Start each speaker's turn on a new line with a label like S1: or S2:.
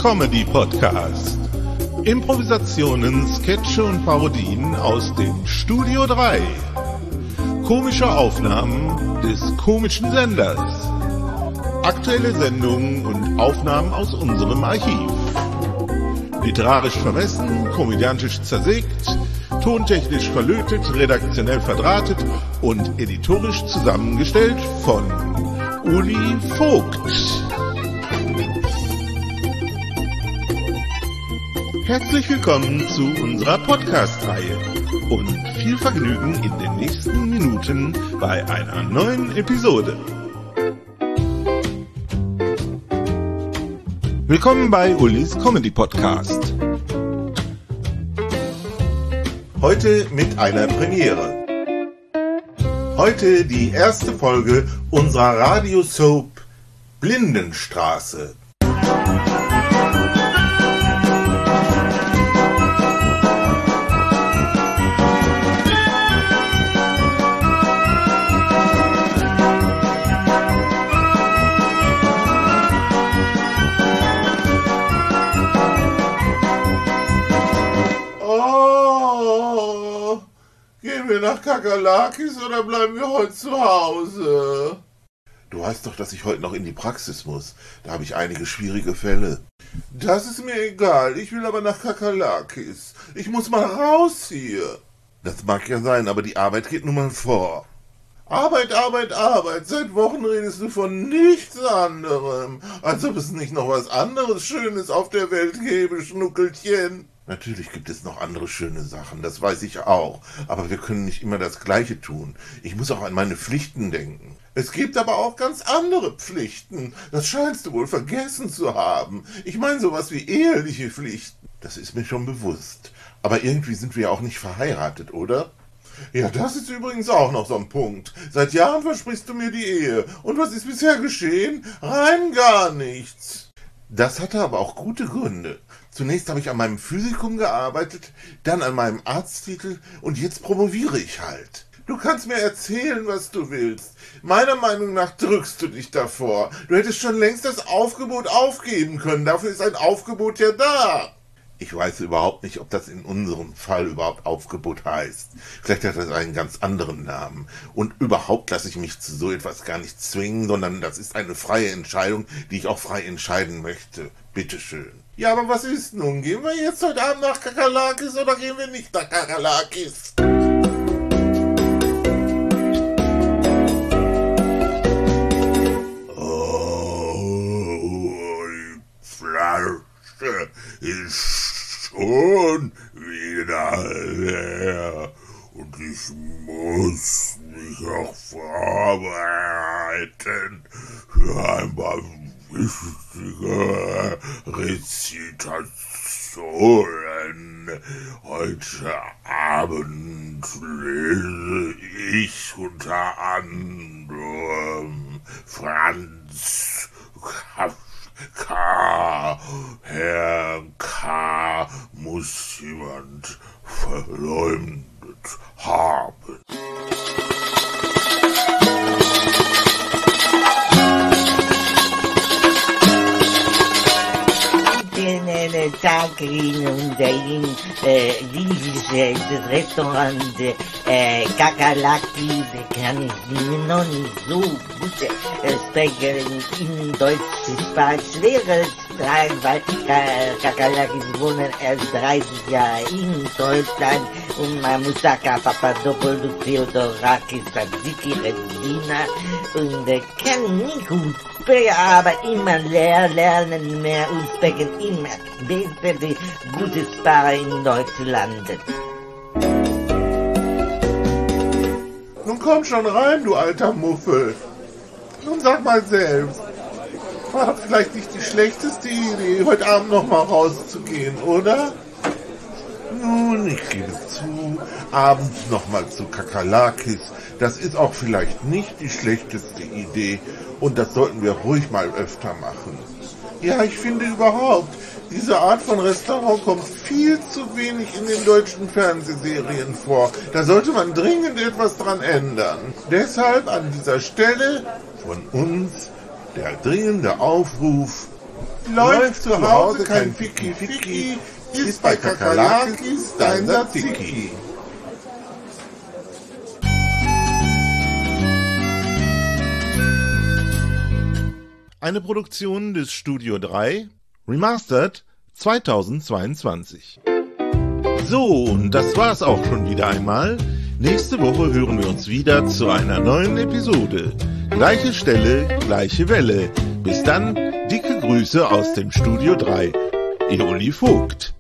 S1: Comedy Podcast. Improvisationen, Sketche und Parodien aus dem Studio 3. Komische Aufnahmen des komischen Senders. Aktuelle Sendungen und Aufnahmen aus unserem Archiv. Literarisch vermessen, komödiantisch zersägt, tontechnisch verlötet, redaktionell verdrahtet und editorisch zusammengestellt von Uli Vogt. Herzlich willkommen zu unserer Podcast-Reihe und viel Vergnügen in den nächsten Minuten bei einer neuen Episode. Willkommen bei Ulis Comedy Podcast. Heute mit einer Premiere. Heute die erste Folge unserer Radio-Soap Blindenstraße. Gehen wir nach Kakerlakis oder bleiben wir heute zu Hause? Du weißt doch, dass ich heute noch in die Praxis muss. Da habe ich einige schwierige Fälle. Das ist mir egal. Ich will aber nach Kakerlakis. Ich muss mal raus hier. Das mag ja sein, aber die Arbeit geht nun mal vor. Arbeit, Arbeit, Arbeit. Seit Wochen redest du von nichts anderem. Als ob es nicht noch was anderes Schönes auf der Welt gäbe, Schnuckelchen. Natürlich gibt es noch andere schöne Sachen, das weiß ich auch. Aber wir können nicht immer das Gleiche tun. Ich muss auch an meine Pflichten denken. Es gibt aber auch ganz andere Pflichten. Das scheinst du wohl vergessen zu haben. Ich meine sowas wie eheliche Pflichten. Das ist mir schon bewusst. Aber irgendwie sind wir ja auch nicht verheiratet, oder? Ja, das ist übrigens auch noch so ein Punkt. Seit Jahren versprichst du mir die Ehe. Und was ist bisher geschehen? Rein gar nichts. Das hatte aber auch gute Gründe. Zunächst habe ich an meinem Physikum gearbeitet, dann an meinem Arzttitel und jetzt promoviere ich halt. Du kannst mir erzählen, was du willst. Meiner Meinung nach drückst du dich davor. Du hättest schon längst das Aufgebot aufgeben können. Dafür ist ein Aufgebot ja da. Ich weiß überhaupt nicht, ob das in unserem Fall überhaupt Aufgebot heißt. Vielleicht hat das einen ganz anderen Namen. Und überhaupt lasse ich mich zu so etwas gar nicht zwingen, sondern das ist eine freie Entscheidung, die ich auch frei entscheiden möchte. Bitteschön. Ja, aber was ist nun? Gehen wir jetzt heute Abend nach Kakerlakis oder gehen wir nicht nach Kakerlakis? Oh, die Flasche ist schon wieder leer und ich muss mich auch vorbereiten für ein paar wichtige Rezitationen. Heute Abend lese ich unter anderem Franz K. Herr K. muss jemand verleumdet haben.
S2: Tag in unser liebes Restaurant Kakerlaki, kann ich mir noch nicht so gut sprechen in Deutsch. Es war schweres Fragen, weil Kakerlakis wohnen erst 30 Jahre in Deutschland und man muss sagen, Papadopoulos, Theodorakis, Tzatziki, Regina und kann nicht gut sprechen, aber immer lernen mehr und sprechen immer besser wie gute Sprache in Deutschland.
S1: Nun komm schon rein, du alter Muffel. Nun sag mal selbst, war vielleicht nicht die schlechteste Idee, heute Abend noch mal rauszugehen, oder? Nun, ich gebe zu, abends noch mal zu Kakerlakis, das ist auch vielleicht nicht die schlechteste Idee und das sollten wir ruhig mal öfter machen. Ja, ich finde überhaupt, diese Art von Restaurant kommt viel zu wenig in den deutschen Fernsehserien vor. Da sollte man dringend etwas dran ändern. Deshalb an dieser Stelle von uns der dringende Aufruf, Läuft zu Hause kein Ficky-Ficky, ist bei Kakerlakis dein Tzatziki.
S3: Eine Produktion des Studio 3, Remastered 2022. So, und das war's auch schon wieder einmal. Nächste Woche hören wir uns wieder zu einer neuen Episode. Gleiche Stelle, gleiche Welle. Bis dann, dicke Grüße aus dem Studio 3. Ihr Uli Vogt.